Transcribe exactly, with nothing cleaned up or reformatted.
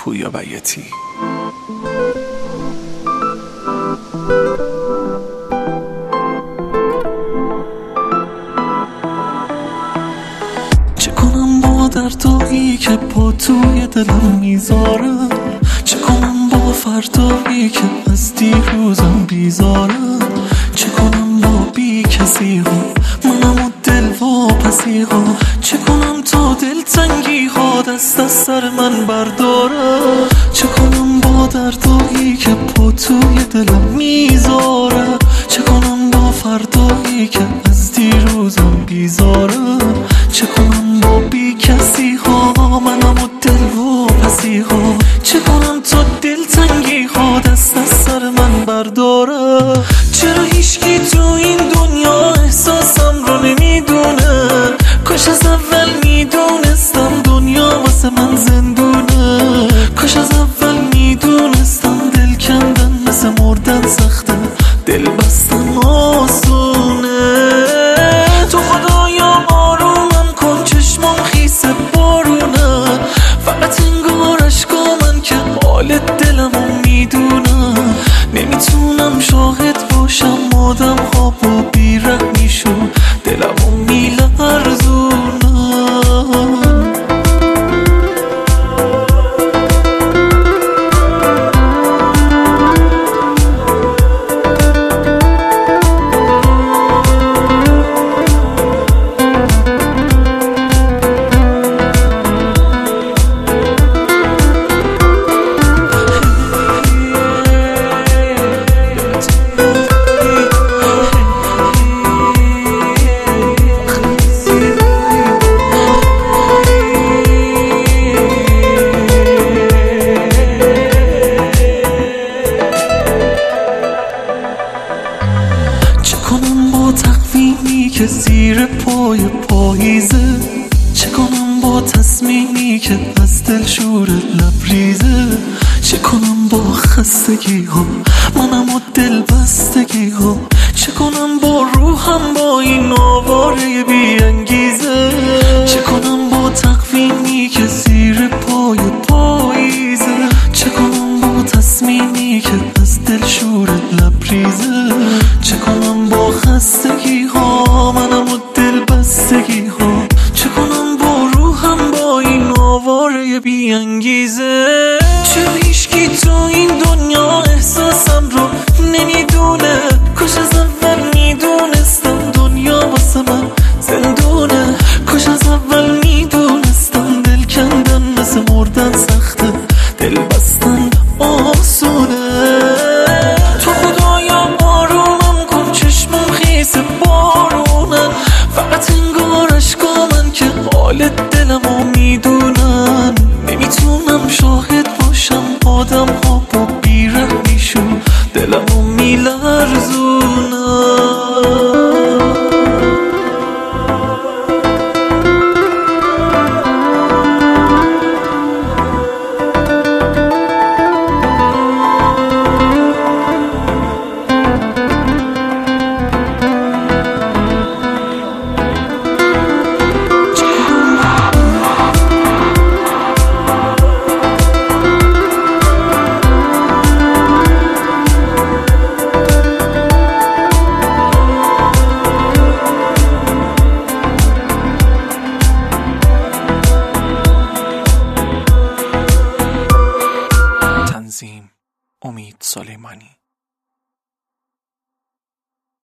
پویا بیاتی. چه کنم با دردایی که پا توی دلم میذارم، چه کنم با فردایی که از دیروزم بیزارم، چه کنم با بی کسی ها منم و دل واپسی ها، چه کنم تا دلتنگی ها دست از سر من برداره، چه کنم با دردایی که پا توی دلم میذاره، چه کنم با فردایی که از دیروزم بیزاره، چه کنم با بی کسی ها منم و دل واپسی ها، چه کنم تا دلتنگی ها دست از سر من برداره. چرا هیچکی تو این دنیا احساسم رو نمیدونه؟ کاش از اول میدونستم دنیا واسه من زندونه، کاش از اول میدونستم دل کندن مثل مردن سخته، دل بستن آسونه. تو خدایا آرومم کن چشمام خیس بارونه، فقط انگار اشکا من که حال دلمو میدونه، نمیتونم شاهد باشم آدم ها با بیرحمیشون دلمو میلرزونه. تقویمی که زیر پای پاییزه، چه کنم با تصمیمی که از دل شور لبریزه، چه کنم با خستگی ها منم و دل بستگی ها، چه کنم با روحم با این آواره بی انگیزه، چه کنم با تقویمی که زیر پای پاییزه، چه کنم با تصمیمی که از دل شور لبریزه، چه کنم با خستگی ها منم و دل بستگی ها، چه کنم با روحم با این آواره بی انگیزه. چرا هیچکی تو این دنیا احساسم رو نمیدونه؟ کاش از اول میدونستم دنیا واسه من زندونه، کاش از اول میدونستم دل کندن مثل مردن سخته، دل بستن آسونه. تو خدایا آرومم کن چشمم خیس بارونه، فقط انگار اشکا من که حال دلمو میدونن، نمیتونم شاهد باشم آدم ها با بیرحمیشون دلمو میلرزونن. امید سلیمانی.